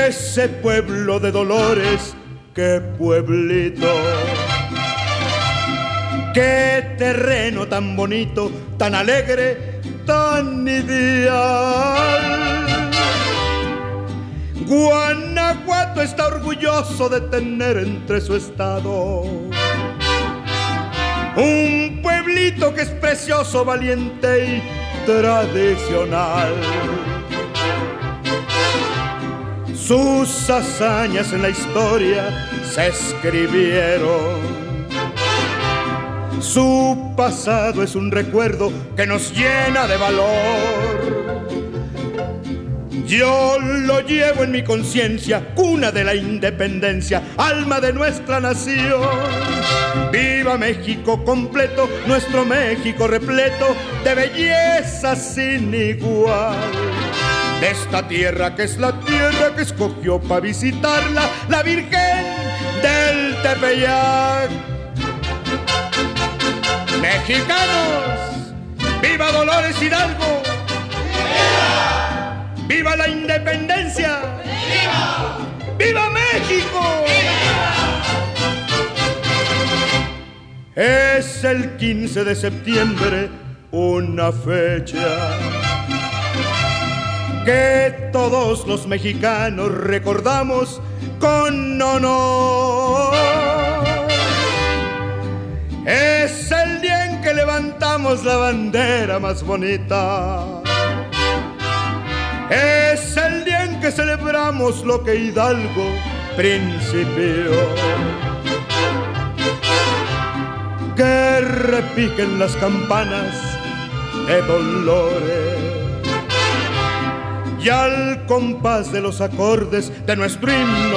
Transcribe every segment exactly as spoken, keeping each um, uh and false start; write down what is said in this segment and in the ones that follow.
Ese pueblo de Dolores, qué pueblito, qué terreno tan bonito, tan alegre, tan ideal. Guanajuato está orgulloso de tener entre su estado un pueblito que es precioso, valiente y tradicional. Sus hazañas en la historia se escribieron. Su pasado es un recuerdo que nos llena de valor. Yo lo llevo en mi conciencia, cuna de la independencia, alma de nuestra nación. Viva México completo, nuestro México repleto de belleza sin igual. De esta tierra que es la tierra que escogió para visitarla la Virgen del Tepeyac. Mexicanos, ¡viva Dolores Hidalgo! ¡Viva! ¡Viva la independencia! ¡Viva! ¡Viva México! ¡Viva! Es el quince de septiembre, una fecha que todos los mexicanos recordamos con honor. Es el día en que levantamos la bandera más bonita. Es el día en que celebramos lo que Hidalgo principió. Que repiquen las campanas de Dolores y al compás de los acordes de nuestro himno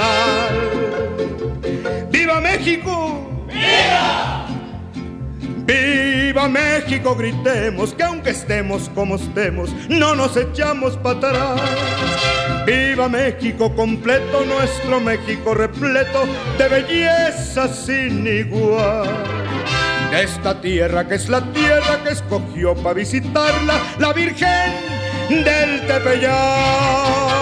nacional. ¡Viva México! ¡Viva! ¡Viva México! Gritemos que aunque estemos como estemos, no nos echamos para atrás. ¡Viva México completo, nuestro México repleto de belleza sin igual! De esta tierra que es la tierra que escogió para visitarla la Virgen del Tepeyac.